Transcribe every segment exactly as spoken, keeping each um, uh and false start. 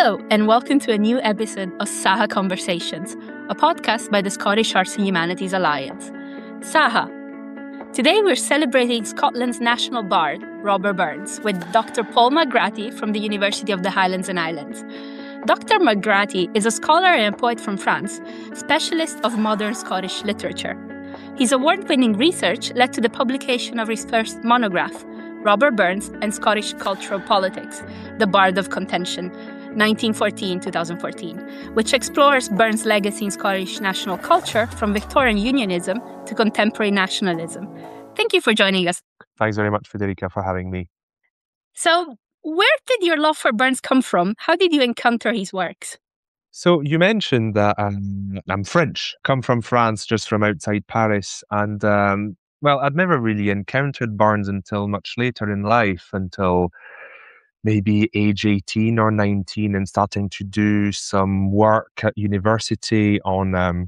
Hello, and welcome to a new episode of Saha Conversations, a podcast by the Scottish Arts and Humanities Alliance. Saha. Today we're celebrating Scotland's national bard, Robert Burns, with Doctor Paul McGratty from the University of the Highlands and Islands. Doctor McGratty is a scholar and a poet from France, specialist of modern Scottish literature. His award-winning research led to the publication of his first monograph, Robert Burns and Scottish Cultural Politics, The Bard of Contention, nineteen fourteen to twenty fourteen, which explores Burns' legacy in Scottish national culture from Victorian unionism to contemporary nationalism. Thank you for joining us. Thanks very much, Federica, for having me. So, where did your love for Burns come from? How did you encounter his works? So you mentioned that um, I'm French, come from France, just from outside Paris. And, um, well, I'd never really encountered Burns until much later in life, until maybe age eighteen or nineteen, and starting to do some work at university on um,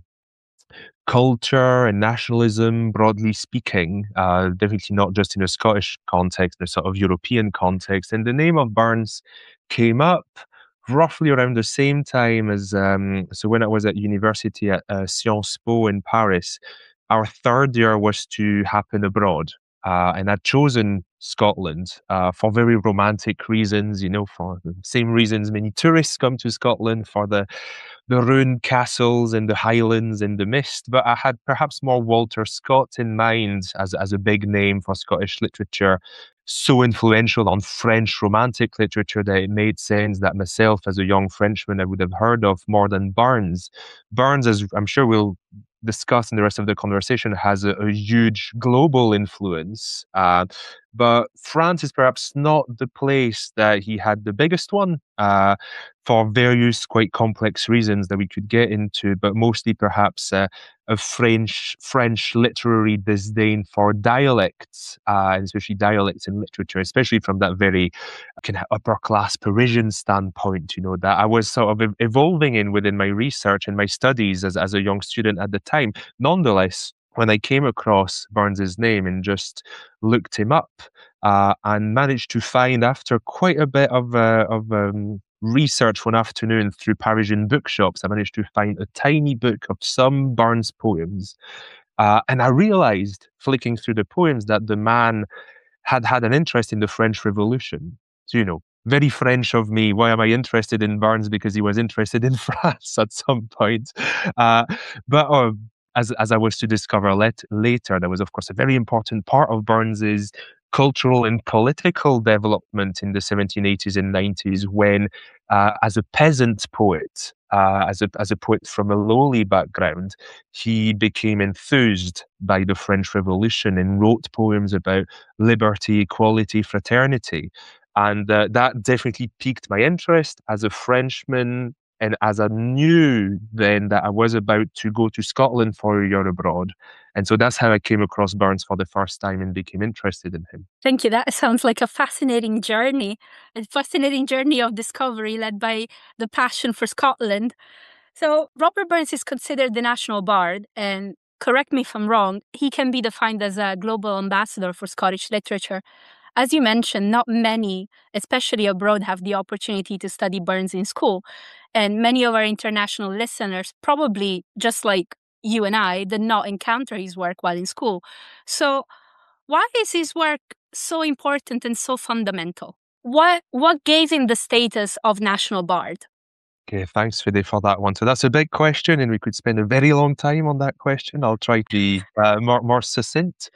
culture and nationalism, broadly speaking, uh, definitely not just in a Scottish context, in a sort of European context. And the name of Burns came up roughly around the same time as, um, so when I was at university at uh, Sciences Po in Paris, our third year was to happen abroad. Uh, and I'd chosen Scotland uh, for very romantic reasons, you know, for the same reasons many tourists come to Scotland, for the the ruined castles and the highlands and the mist. But I had perhaps more Walter Scott in mind as, as a big name for Scottish literature, so influential on French romantic literature that it made sense that myself, as a young Frenchman, I would have heard of more than Burns. Burns, as I'm sure we'll discuss in the rest of the conversation, has a, a huge global influence. Uh, but France is perhaps not the place that he had the biggest one, uh, for various quite complex reasons that we could get into, but mostly perhaps uh, a French French literary disdain for dialects, uh, and especially dialects in literature, especially from that very kind of upper class Parisian standpoint, you know, that I was sort of ev- evolving in within my research and my studies as, as a young student at the time. Nonetheless, when I came across Burns's name and just looked him up, uh, and managed to find, after quite a bit of uh, of um, research one afternoon through Parisian bookshops, I managed to find a tiny book of some Burns poems. Uh, and I realized, flicking through the poems, that the man had had an interest in the French Revolution. So, you know, very French of me. Why am I interested in Burns? Because he was interested in France at some point. Uh, but uh, as, as I was to discover let, later, that was, of course, a very important part of Burns's cultural and political development in the seventeen eighties and nineties, when, uh, as a peasant poet, uh, as a as a poet from a lowly background, he became enthused by the French Revolution and wrote poems about liberty, equality, fraternity, and uh, that definitely piqued my interest as a Frenchman. And as I knew then that I was about to go to Scotland for a year abroad. And so that's how I came across Burns for the first time and became interested in him. Thank you. That sounds like a fascinating journey, a fascinating journey of discovery led by the passion for Scotland. So Robert Burns is considered the national bard, and correct me if I'm wrong, he can be defined as a global ambassador for Scottish literature. As you mentioned, not many, especially abroad, have the opportunity to study Burns in school. And many of our international listeners, probably just like you and I, did not encounter his work while in school. So why is his work so important and so fundamental? What what gave him the status of national bard? Okay, thanks, Fide, for that one. So that's a big question, and we could spend a very long time on that question. I'll try to be uh, more, more succinct.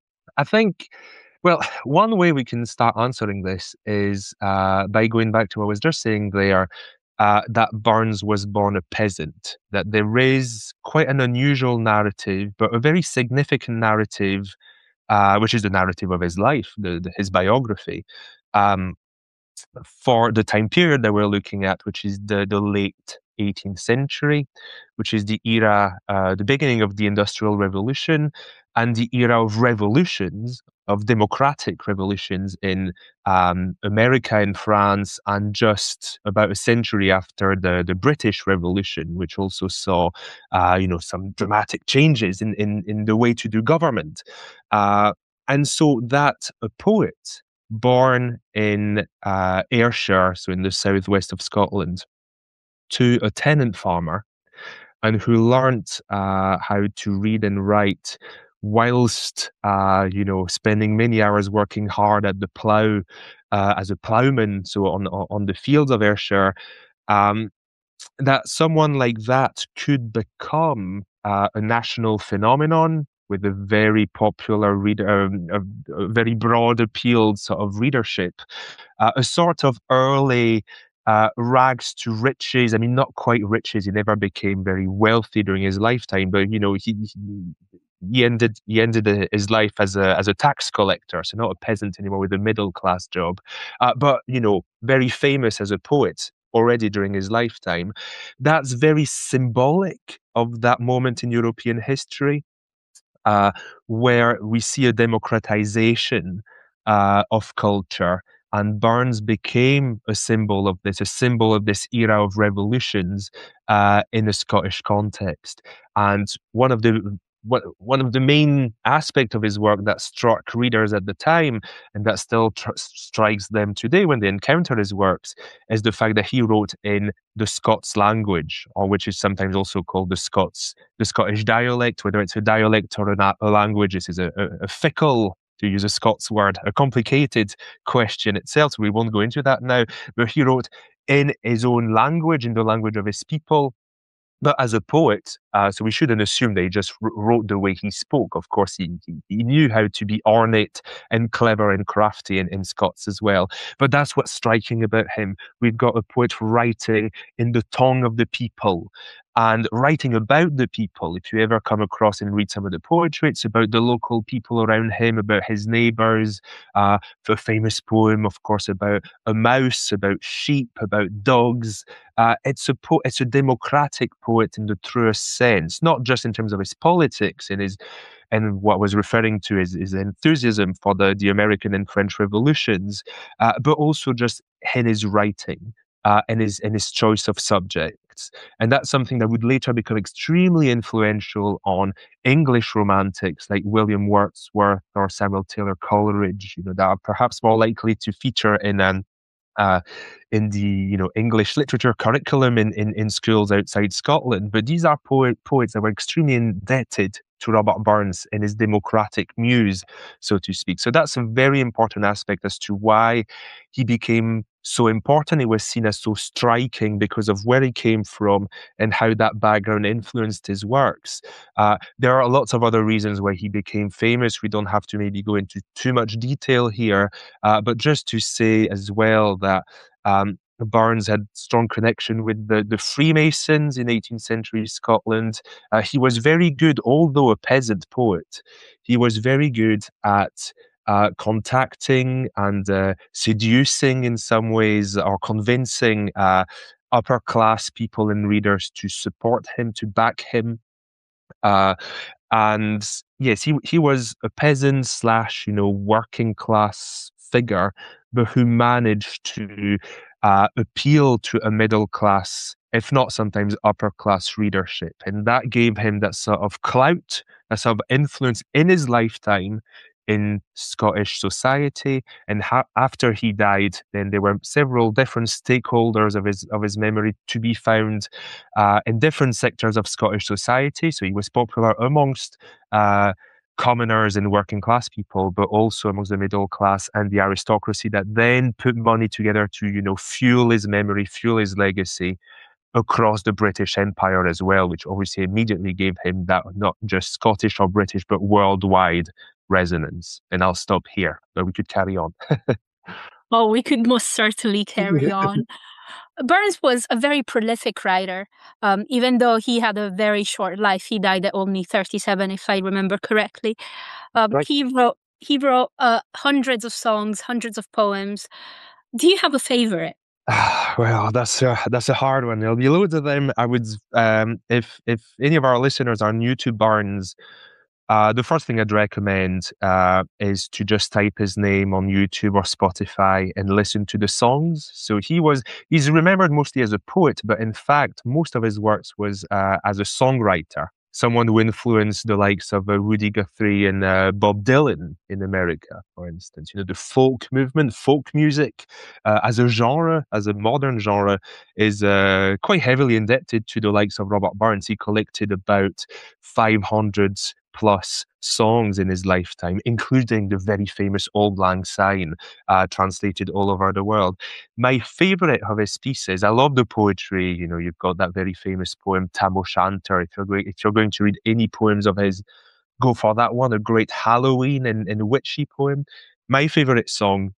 I think, well, one way we can start answering this is uh, by going back to what I was just saying there, uh, that Burns was born a peasant, that there is quite an unusual narrative, but a very significant narrative, uh, which is the narrative of his life, the, the, his biography, um, for the time period that we're looking at, which is the, the late eighteenth century, which is the era, uh, the beginning of the Industrial Revolution, and the era of revolutions, of democratic revolutions in um, America and France, and just about a century after the, the British Revolution, which also saw, uh, you know, some dramatic changes in, in, in the way to do government. Uh, and so that a poet born in uh, Ayrshire, so in the southwest of Scotland, to a tenant farmer, and who learnt uh, how to read and write whilst, uh, you know, spending many hours working hard at the plough uh, as a ploughman, so on on the fields of Ayrshire. Um, that someone like that could become uh, a national phenomenon with a very popular reader, um, a, a very broad appeal sort of readership, uh, a sort of early uh, rags to riches. I mean, not quite riches. He never became very wealthy during his lifetime, but you know, he he, he ended he ended uh, his life as a as a tax collector, so not a peasant anymore with a middle class job, uh, but you know, very famous as a poet already during his lifetime. That's very symbolic of that moment in European history, uh, where we see a democratization uh, of culture. And Burns became a symbol of this, a symbol of this era of revolutions uh, in a Scottish context. And one of the what, one of the main aspects of his work that struck readers at the time, and that still tr- strikes them today when they encounter his works, is the fact that he wrote in the Scots language, or which is sometimes also called the Scots the Scottish dialect. Whether it's a dialect or a, a language, this is a, a, a fickle, to use a Scots word, a complicated question itself. So we won't go into that now. But he wrote in his own language, in the language of his people. But as a poet, uh, so we shouldn't assume that he just wr- wrote the way he spoke. Of course, he, he, he knew how to be ornate and clever and crafty in, in Scots as well. But that's what's striking about him. We've got a poet writing in the tongue of the people and writing about the people. If you ever come across and read some of the poetry, it's about the local people around him, about his neighbours. Uh, a famous poem, of course, about a mouse, about sheep, about dogs. Uh, it's a po- it's a democratic poet in the truest sense, not just in terms of his politics and his and what I was referring to is his enthusiasm for the the American and French revolutions, uh, but also just in his writing uh, and his and his choice of subjects. And that's something that would later become extremely influential on English romantics like William Wordsworth or Samuel Taylor Coleridge, you know, that are perhaps more likely to feature in an uh, in the you know English literature curriculum in, in, in schools outside Scotland. But these are poet, poets that were extremely indebted to Robert Burns and his democratic muse, so to speak. So that's a very important aspect as to why he became so important. It was seen as so striking because of where he came from and how that background influenced his works. Uh, there are lots of other reasons why he became famous. We don't have to maybe go into too much detail here, uh, but just to say as well that um, Burns had strong connection with the, the Freemasons in eighteenth century Scotland. Uh, he was very good, although a peasant poet, he was very good at uh, contacting and uh, seducing in some ways, or convincing uh, upper class people and readers to support him, to back him. Uh, and yes, he he was a peasant slash, you know, working class figure, but who managed to uh, appeal to a middle class, if not sometimes upper class readership. And that gave him that sort of clout, a sort of influence in his lifetime in Scottish society. And ha- after he died, then there were several different stakeholders of his of his memory to be found uh, in different sectors of Scottish society. So he was popular amongst uh, commoners and working class people, but also amongst the middle class and the aristocracy that then put money together to, you know, fuel his memory, fuel his legacy across the British Empire as well, which obviously immediately gave him that not just Scottish or British, but worldwide resonance. And I'll stop here, but we could carry on. Oh, we could most certainly carry on. Burns was a very prolific writer. Um, even though he had a very short life, he died at only thirty-seven, if I remember correctly. Um, Right. he wrote he wrote uh, hundreds of songs, hundreds of poems. Do you have a favorite? Well, that's a that's a hard one. There'll be loads of them. I would, um, if if any of our listeners are new to Burns, uh, the first thing I'd recommend uh, is to just type his name on YouTube or Spotify and listen to the songs. So he was he's remembered mostly as a poet, but in fact, most of his works was uh, as a songwriter. someone who influenced the likes of uh, Rudy Guthrie and uh, Bob Dylan in America, for instance. You know, the folk movement, folk music, uh, as a genre, as a modern genre, is uh, quite heavily indebted to the likes of Robert Burns. He collected about five hundred plus songs in his lifetime, including the very famous Auld Lang Syne, uh, translated all over the world. My favorite of his pieces, I love the poetry. You know, you've got that very famous poem Tam O'Shanter. If you're going, if you're going to read any poems of his, go for that one. A great Halloween and, and witchy poem. My favorite song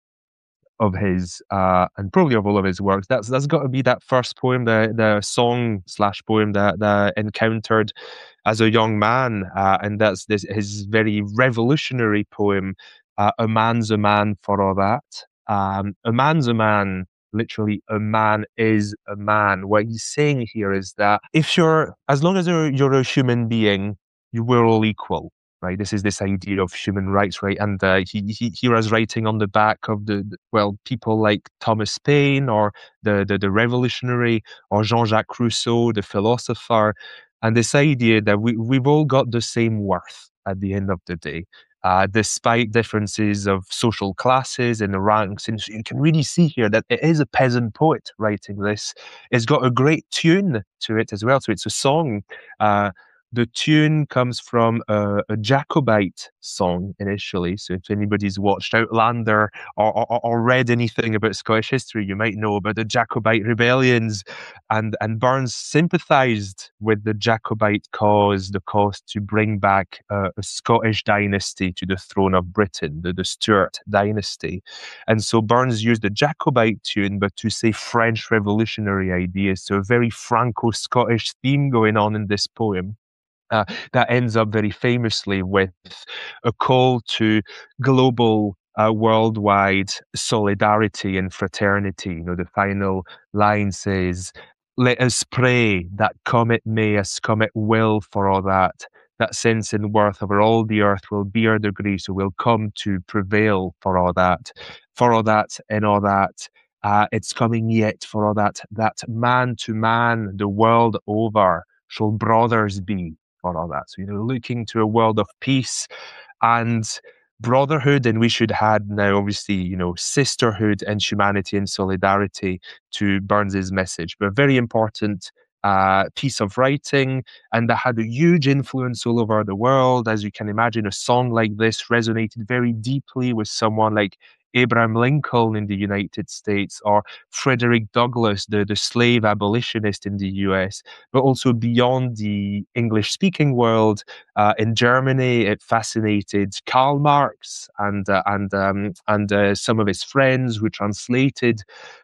of his, uh, and probably of all of his works, that's that's got to be that first poem, the the song slash poem that that encountered as a young man, uh, and that's this his very revolutionary poem, uh, "A man's a man for all that." Um, a man's a man. Literally, a man is a man. What he's saying here is that if you're, as long as you're, you're a human being, you we're all equal, right? This is this idea of human rights, right? And uh, he, he he was writing on the back of the, the well, people like Thomas Paine or the the, the revolutionary, or Jean-Jacques Rousseau, the philosopher, and this idea that we we've all got the same worth at the end of the day. Uh, despite differences of social classes and ranks. And so you can really see here that it is a peasant poet writing this. It's got a great tune to it as well. So it's a song. Uh, the tune comes from a, a Jacobite song initially. So if anybody's watched Outlander or, or, or read anything about Scottish history, you might know about the Jacobite rebellions. And, and Burns sympathized with the Jacobite cause, the cause to bring back uh, a Scottish dynasty to the throne of Britain, the, the Stuart dynasty. And so Burns used the Jacobite tune, but to say French revolutionary ideas. So a very Franco-Scottish theme going on in this poem. Uh, that ends up very famously with a call to global, uh, worldwide solidarity and fraternity. You know, the final line says, "Let us pray that come it may, as come it will, for all that, that sense and worth over all the earth will be our degree, so will come to prevail for all that, for all that and all that. Uh, it's coming yet for all that, that man to man the world over shall brothers be." For all that. So, you know, looking to a world of peace and brotherhood, and we should add now, obviously, you know, sisterhood and humanity and solidarity to Burns's message. But a very important uh, piece of writing, and that had a huge influence all over the world. As you can imagine, a song like this resonated very deeply with someone like Abraham Lincoln in the United States, or Frederick Douglass, the, the slave abolitionist in the U S, but also beyond the English-speaking world. Uh, in Germany, it fascinated Karl Marx and uh, and um, and uh, some of his friends who translated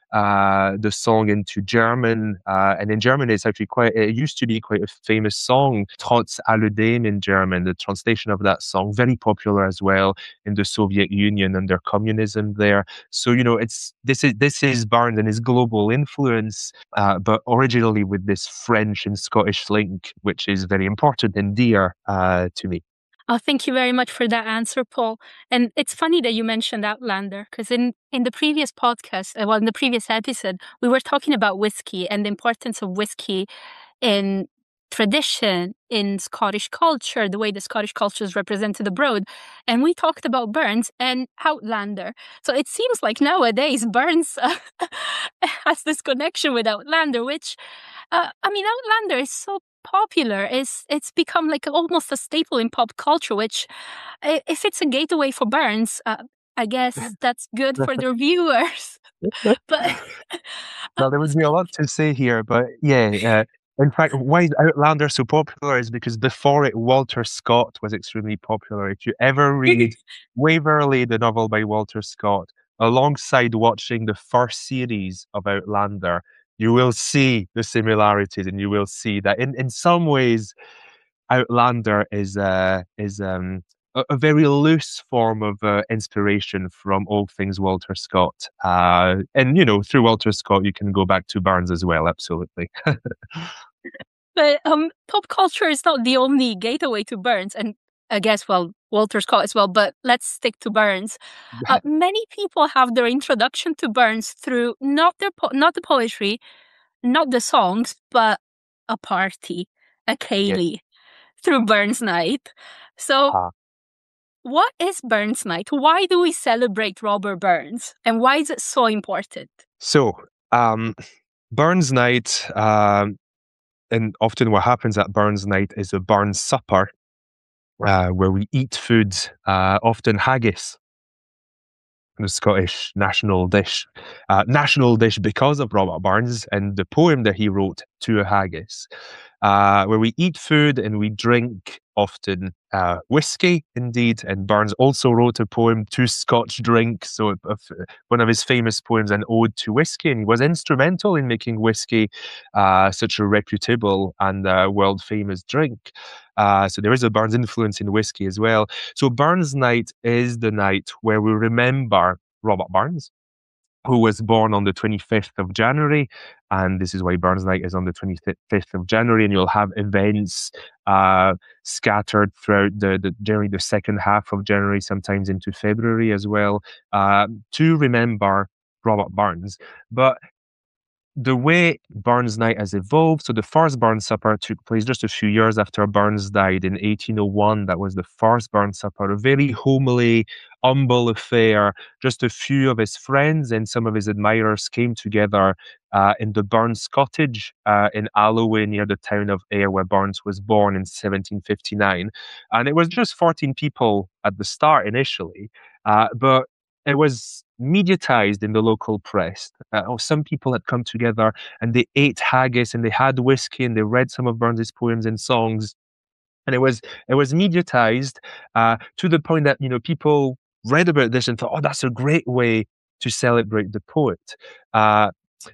uh, the song into German. Uh, and in German, it's actually quite, it used to be quite a famous song, Trotz alledem in German, the translation of that song, very popular as well in the Soviet Union under communism there. So, you know, it's, this is, this is Burns and his global influence, uh, but originally with this French and Scottish link, which is very important and dear uh, to me. Oh, thank you very much for that answer, Paul. And it's funny that you mentioned Outlander, because in, in the previous podcast, uh, well, in the previous episode, we were talking about whiskey and the importance of whiskey in tradition, in Scottish culture, the way the Scottish culture is represented abroad. And we talked about Burns and Outlander. So it seems like nowadays Burns uh, has this connection with Outlander, which, uh, I mean, Outlander is so popular. It's, it's become like almost a staple in pop culture, which, if it's a gateway for Burns, uh, I guess that's good for their viewers. But well, there would be a lot to say here, but yeah. Uh, in fact, why is Outlander so popular is because before it, Walter Scott was extremely popular. If you ever read Waverley, the novel by Walter Scott, alongside watching the first series of Outlander, you will see the similarities, and you will see that in, in some ways, Outlander is uh, is um, a, a very loose form of uh, inspiration from all things Walter Scott. Uh, and, you know, through Walter Scott, you can go back to Burns as well, absolutely. But um, pop culture is not the only gateway to Burns, and I guess, well, Walter Scott as well, but let's stick to Burns. Uh, many people have their introduction to Burns through not their po- not the poetry, not the songs, but a party, a Ceilidh. through Burns Night. So, Uh, what is Burns Night? Why do we celebrate Robert Burns? And why is it so important? so, um, Burns Night, um, and often what happens at Burns Night is a Burns supper, uh, where we eat food, uh, often haggis, the Scottish national dish. Uh, national dish because of Robert Burns and the poem that he wrote to a haggis, uh, where we eat food and we drink often uh, whiskey, indeed. And Burns also wrote a poem to Scotch drink. So, uh, one of his famous poems, An Ode to Whiskey, and he was instrumental in making whiskey uh, such a reputable and uh, world famous drink. Uh, so, there is a Burns influence in whiskey as well. So, Burns Night is the night where we remember Robert Burns, who was born on the twenty-fifth of January. And this is why Burns Night is on the twenty-fifth of January. And you'll have events uh, scattered throughout the, the generally the second half of January, sometimes into February as well, uh, to remember Robert Burns. But the way Burns Night has evolved, so the first Burns Supper took place just a few years after Burns died in eighteen oh one. That was the first Burns Supper, a very homely, humble affair. Just a few of his friends and some of his admirers came together uh, in the Burns Cottage uh, in Alloway, near the town of Ayr, where Burns was born in seventeen fifty-nine. And it was just fourteen people at the start initially, uh, but it was mediatized in the local press. Uh, oh, some people had come together and they ate haggis and they had whiskey and they read some of Burns's poems and songs. And it was it was mediatized uh, to the point that, you know, people read about this and thought, oh, that's a great way to celebrate the poet. Uh,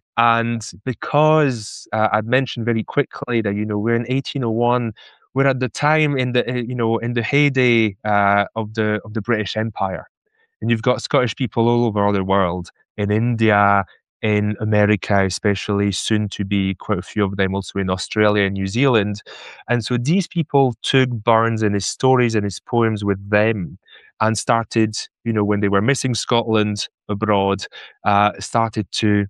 and because uh, I'd mentioned very quickly that, you know, we're in eighteen oh one, we're at the time in the uh, you know in the heyday uh, of the of the British Empire. And you've got Scottish people all over the world, in India, in America, especially, soon to be quite a few of them also in Australia and New Zealand. And so these people took Burns and his stories and his poems with them and started, you know, when they were missing Scotland abroad, uh, started to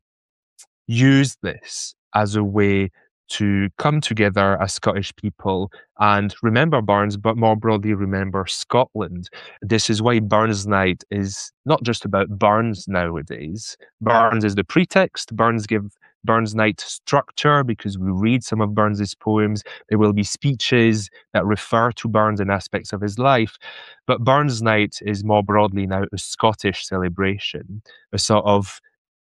use this as a way to come together as Scottish people and remember Burns, but more broadly remember Scotland. This is why Burns Night is not just about Burns nowadays. Burns is the pretext. Burns give Burns Night structure because we read some of Burns's poems. There will be speeches that refer to Burns and aspects of his life. But Burns Night is more broadly now a Scottish celebration, a sort of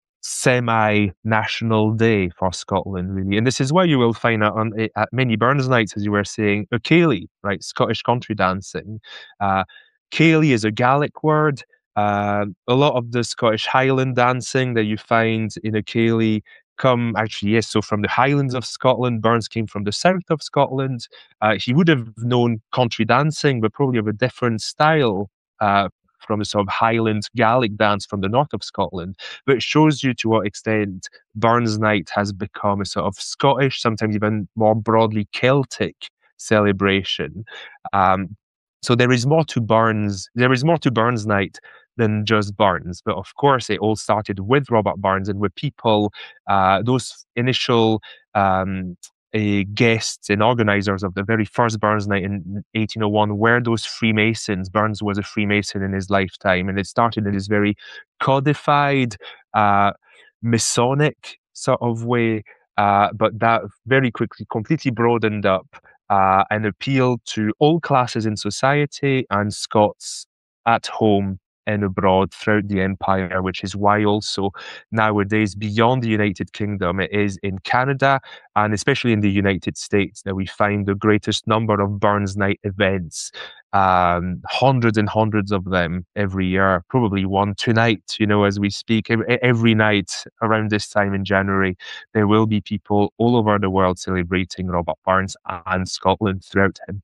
semi-national day for Scotland, really. And this is why you will find out on, at many Burns nights, as you were saying, a céilí, right, Scottish country dancing. Uh, céilí is a Gaelic word. Uh, a lot of the Scottish Highland dancing that you find in a céilí come actually, yes, so from the Highlands of Scotland. Burns came from the south of Scotland. Uh, he would have known country dancing, but probably of a different style uh, from a sort of Highland Gaelic dance from the north of Scotland. But it shows you to what extent Burns Night has become a sort of Scottish, sometimes even more broadly Celtic celebration. Um, so there is more to Burns. There is more to Burns Night than just Burns. But of course, it all started with Robert Burns and with people, uh, those initial um, uh, guests and organizers of the very first Burns Night in eighteen oh one were those Freemasons. Burns was a Freemason in his lifetime, and it started in this very codified, uh, Masonic sort of way, uh, but that very quickly completely broadened up uh, and appealed to all classes in society and Scots at home and abroad throughout the empire, which is why also nowadays beyond the United Kingdom, it is in Canada and especially in the United States that we find the greatest number of Burns Night events, um, hundreds and hundreds of them every year, probably one tonight, you know, as we speak. Every, every night around this time in January, there will be people all over the world celebrating Robert Burns and Scotland throughout him.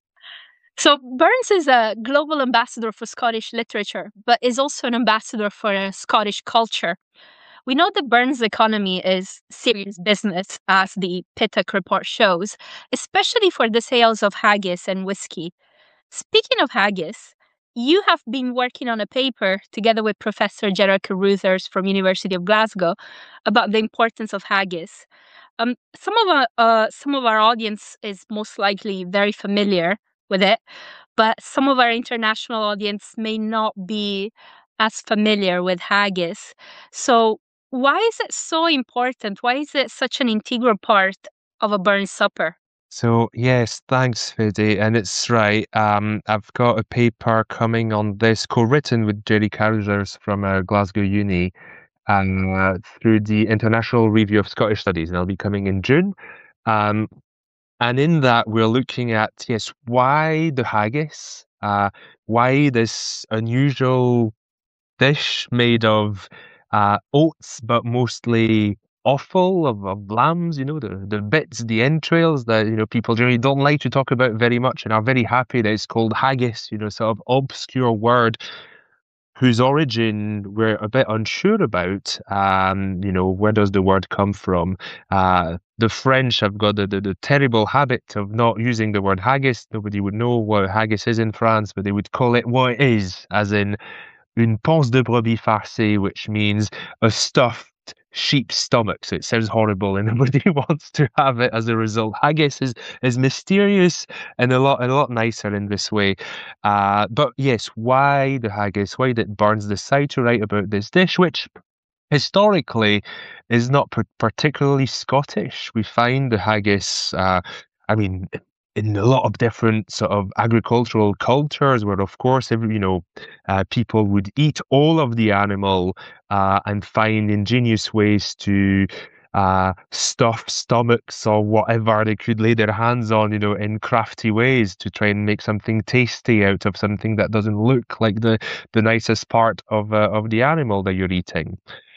So Burns is a global ambassador for Scottish literature, but is also an ambassador for uh, Scottish culture. We know that Burns' economy is serious business, as the Pitac report shows, especially for the sales of haggis and whiskey. Speaking of haggis, you have been working on a paper together with Professor Gerard Carruthers from University of Glasgow about the importance of haggis. Um, some of our uh, some of our audience is most likely very familiar with it, but some of our international audience may not be as familiar with haggis. So, why is it so important? Why is it such an integral part of a Burns supper? So yes, thanks, Fiddy. And it's right. Um, I've got a paper coming on this, co-written with Jerry Carruthers from uh, Glasgow Uni, and uh, through the International Review of Scottish Studies, and I'll be coming in June. Um, and in that, we're looking at yes, why the haggis? Uh, why this unusual dish made of uh, oats, but mostly offal of, of lambs, you know, the, the bits, the entrails that, you know, people generally don't like to talk about very much and are very happy that it's called haggis, you know, sort of obscure word whose origin we're a bit unsure about. Um, you know, where does the word come from? Uh, the French have got the, the, the terrible habit of not using the word haggis. Nobody would know what haggis is in France, but they would call it what it is, as in une panse de brebis farcée, which means a stuffed sheep's stomach. So it sounds horrible and nobody wants to have it as a result. Haggis is is mysterious and a lot and a lot nicer in this way. Uh, but yes, why the haggis? Why did Burns decide to write about this dish, which historically is not p- particularly Scottish? We find the haggis, uh, I mean, in a lot of different sort of agricultural cultures, where of course, every, you know, uh, people would eat all of the animal uh, and find ingenious ways to uh, stuff stomachs or whatever they could lay their hands on, you know, in crafty ways to try and make something tasty out of something that doesn't look like the the nicest part of uh, of the animal that you're eating.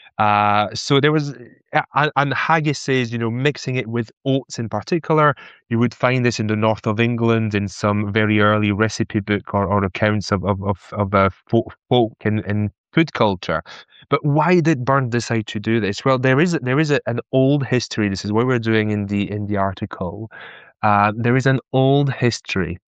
Uh, so there was, uh, and, and haggis says, you know, mixing it with oats in particular. You would find this in the north of England in some very early recipe book or, or accounts of of of, of uh, folk, folk and, and food culture. But why did Burns decide to do this? Well, there is there is a, an old history. This is what we're doing in the in the article. Uh, there is an old history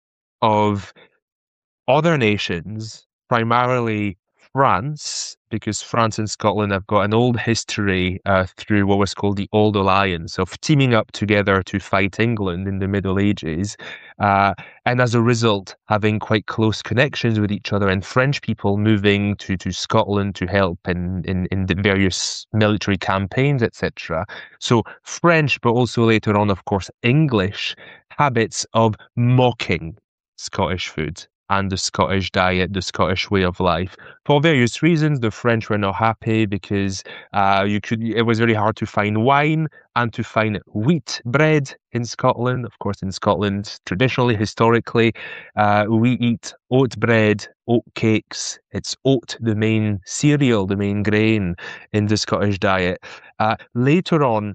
of other nations, primarily France, because France and Scotland have got an old history uh, through what was called the Old Alliance of teaming up together to fight England in the Middle Ages, uh, and as a result, having quite close connections with each other, and French people moving to, to Scotland to help in, in, in the various military campaigns, et cetera. So French, but also later on, of course, English habits of mocking Scottish food and the Scottish diet, the Scottish way of life. For various reasons, the French were not happy because uh, you could. It was very hard to find wine and to find wheat bread in Scotland. Of course, in Scotland, traditionally, historically, uh, we eat oat bread, oat cakes. It's oat, the main cereal, the main grain in the Scottish diet. Uh, later on,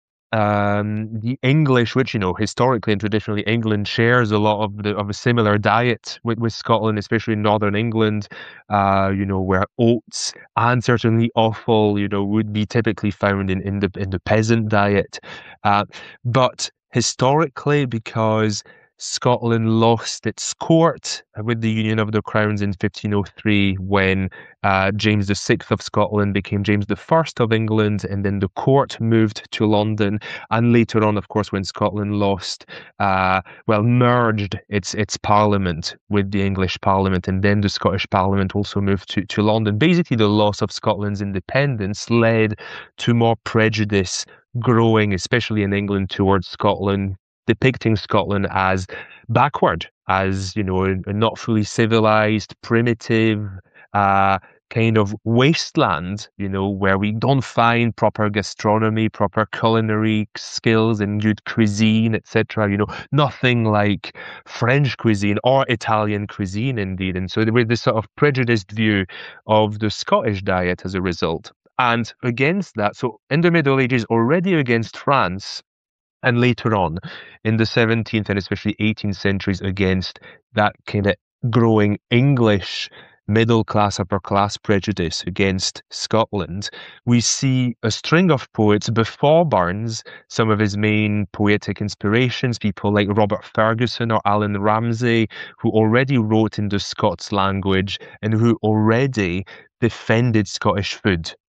um, the English, which, you know, historically and traditionally England shares a lot of the of a similar diet with, with Scotland, especially in Northern England, uh, you know, where oats and certainly offal, you know, would be typically found in, in the in the peasant diet. Uh, but historically, because Scotland lost its court with the Union of the Crowns in fifteen oh three when uh, James the Sixth of Scotland became James the First of England, and then the court moved to London. And later on, of course, when Scotland lost, uh, well, merged its its parliament with the English Parliament, and then the Scottish Parliament also moved to, to London. Basically, the loss of Scotland's independence led to more prejudice growing, especially in England, towards Scotland, depicting Scotland as backward, as, you know, not fully civilized, primitive, uh, kind of wasteland, you know, where we don't find proper gastronomy, proper culinary skills and good cuisine, et cetera. You know, nothing like French cuisine or Italian cuisine, indeed. And so there was this sort of prejudiced view of the Scottish diet as a result. And against that, so in the Middle Ages, already against France, and later on in the seventeenth and especially eighteenth centuries against that kind of growing English middle class, upper class prejudice against Scotland, we see a string of poets before Burns, some of his main poetic inspirations, people like Robert Ferguson or Alan Ramsay, who already wrote in the Scots language and who already defended Scottish food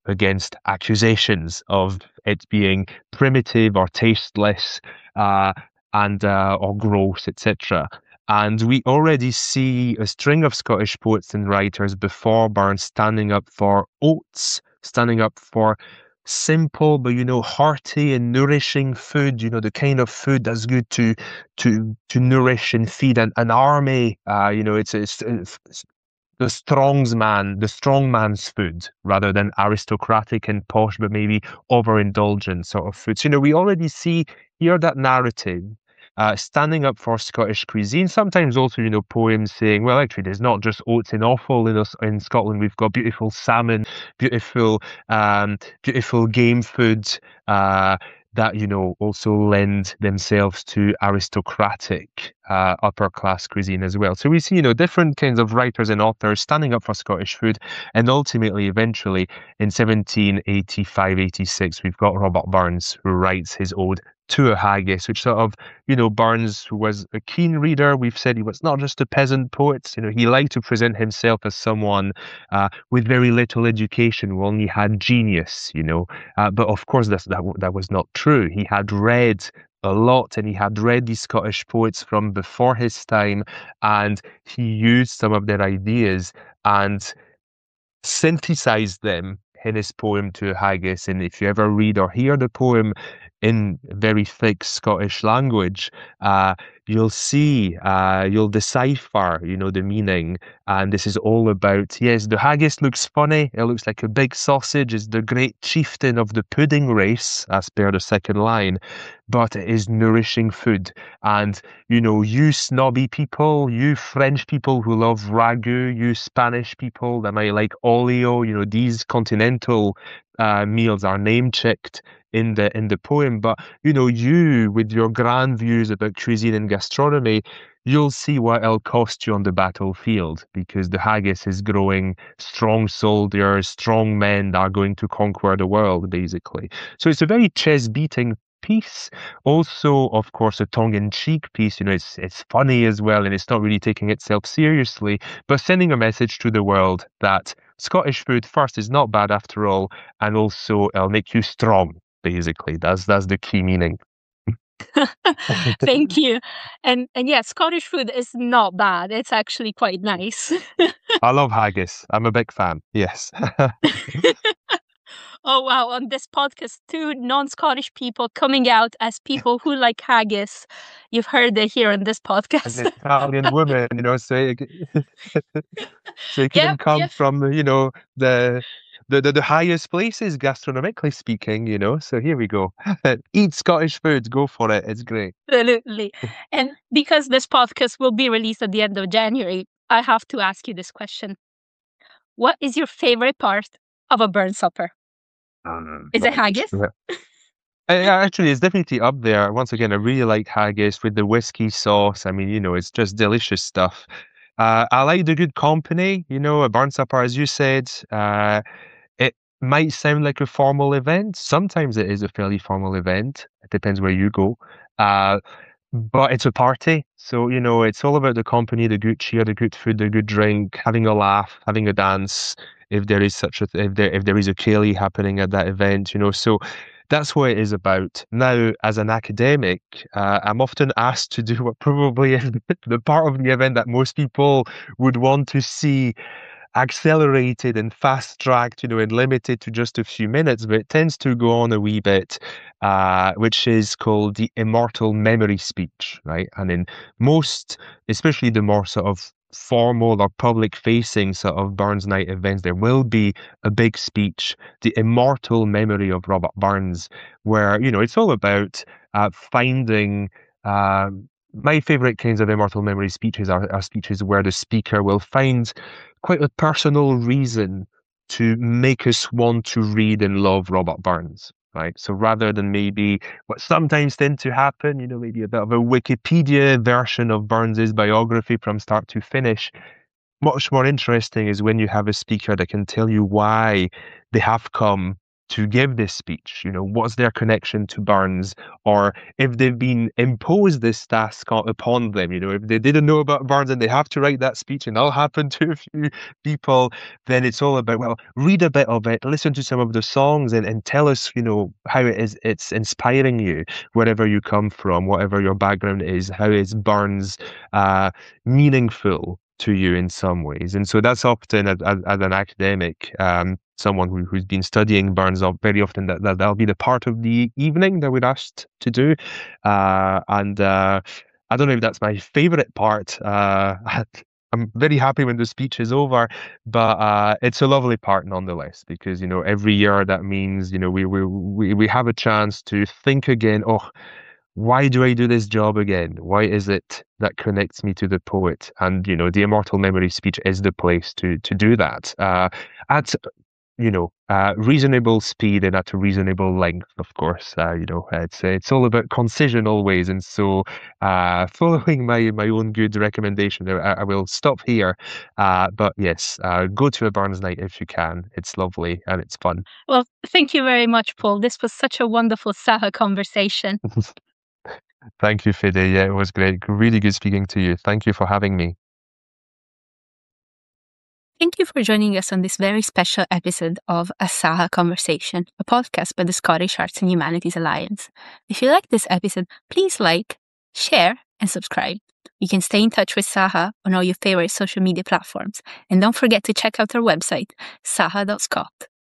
against accusations of it being primitive or tasteless, uh, and uh, or gross, et cetera. And we already see a string of Scottish poets and writers before Burns standing up for oats, standing up for simple but, you know, hearty and nourishing food, you know, the kind of food that's good to to to nourish and feed an, an army. Uh, you know, it's, it's it's the strong's man, the strong man's food, rather than aristocratic and posh, but maybe overindulgent sort of foods. You know, we already see here that narrative uh, standing up for Scottish cuisine. Sometimes also, you know, poems saying, well, actually, there's not just oats and offal in us in Scotland. We've got beautiful salmon, beautiful, um, beautiful game food. Uh, that, you know, also lend themselves to aristocratic uh, upper class cuisine as well. So we see, you know, different kinds of writers and authors standing up for Scottish food. And ultimately, eventually, in seventeen eighty-five eighty-six, we've got Robert Burns, who writes his ode to a haggis, which sort of, you know, Burns, who was a keen reader, we've said he was not just a peasant poet, you know, he liked to present himself as someone uh, with very little education, who only had genius, you know, uh, but of course that's, that, that was not true. He had read a lot, and he had read these Scottish poets from before his time, and he used some of their ideas and synthesized them in his poem to a haggis. And if you ever read or hear the poem in very thick Scottish language, uh, you'll see, uh, you'll decipher, you know, the meaning. And this is all about, yes, the haggis looks funny. It looks like a big sausage. It's the great chieftain of the pudding race, as per the second line, but it is nourishing food. And, you know, you snobby people, you French people who love ragu, you Spanish people that might like olio, you know, these continental uh, meals are name-checked in the in the poem, but you know, you with your grand views about cuisine and gastronomy, you'll see what it'll cost you on the battlefield, because the haggis is growing strong soldiers, strong men that are going to conquer the world, basically. So it's a very chest-beating piece. Also, of course, a tongue-in-cheek piece. You know, it's it's funny as well, and it's not really taking itself seriously, but sending a message to the world that Scottish food, first, is not bad after all, and also it'll make you strong. Basically, that's that's the key meaning. Thank you. And and yeah, Scottish food is not bad. It's actually quite nice. I love haggis. I'm a big fan. Yes. Oh wow, on this podcast, two non-Scottish people coming out as people who like haggis. You've heard it here on this podcast. An Italian woman, you know, so it, so it can Yep, come yep. from, you know, the the, the the highest places, gastronomically speaking, you know. So here we go. Eat Scottish food, go for it. It's great. Absolutely. And because this podcast will be released at the end of January, I have to ask you this question. What is your favorite part of a Burns supper? Um, Is it haggis? yeah. Uh, yeah, actually, it's definitely up there. Once again, I really like haggis with the whiskey sauce. I mean, you know, it's just delicious stuff. Uh, I like the good company, you know, a burnt supper, as you said. Uh, it might sound like a formal event. Sometimes it is a fairly formal event. It depends where you go. Uh, but it's a party. So, you know, it's all about the company, the good cheer, the good food, the good drink, having a laugh, having a dance, if there is such a, if there, if there is a ceilidh happening at that event, you know. So that's what it is about. Now, as an academic, uh, I'm often asked to do what probably is the part of the event that most people would want to see accelerated and fast-tracked, you know, and limited to just a few minutes, but it tends to go on a wee bit, uh, which is called the immortal memory speech, right? And in most, especially the more sort of formal or public-facing sort of Burns Night events, there will be a big speech, the immortal memory of Robert Burns, where, you know, it's all about uh, finding uh, my favorite kinds of immortal memory speeches are, are speeches where the speaker will find quite a personal reason to make us want to read and love Robert Burns, right? So rather than maybe what sometimes tends to happen, you know, maybe a bit of a Wikipedia version of Burns's biography from start to finish, much more interesting is when you have a speaker that can tell you why they have come to give this speech? You know, what's their connection to Burns? Or if they've been imposed this task on- upon them, you know, if they didn't know about Burns and they have to write that speech and that'll happen to a few people, then it's all about, well, read a bit of it, listen to some of the songs and, and tell us, you know, how it is it's inspiring you, wherever you come from, whatever your background is, how is Burns uh, meaningful to you in some ways. And so that's often, as, as, as an academic, um, someone who, who's been studying Burns, uh, very often that, that that'll be the part of the evening that we're asked to do. Uh, and uh, I don't know if that's my favorite part. Uh, I'm very happy when the speech is over, but uh, it's a lovely part nonetheless, because, you know, every year that means, you know, we, we, we, we have a chance to think again, oh, why do I do this job again? Why is it that connects me to the poet? And, you know, the Immortal Memory speech is the place to to do that uh, at, you know, uh, reasonable speed and at a reasonable length, of course. Uh, you know, it's it's all about concision always. And so uh, following my, my own good recommendation, I, I will stop here. Uh, but yes, uh, go to a Burns night if you can. It's lovely and it's fun. Well, thank you very much, Paul. This was such a wonderful Saha conversation. Thank you, Fide. Yeah, it was great. Really good speaking to you. Thank you for having me. Thank you for joining us on this very special episode of A Saha Conversation, a podcast by the Scottish Arts and Humanities Alliance. If you like this episode, please like, share, and subscribe. You can stay in touch with Saha on all your favorite social media platforms. And don't forget to check out our website, saha dot scot.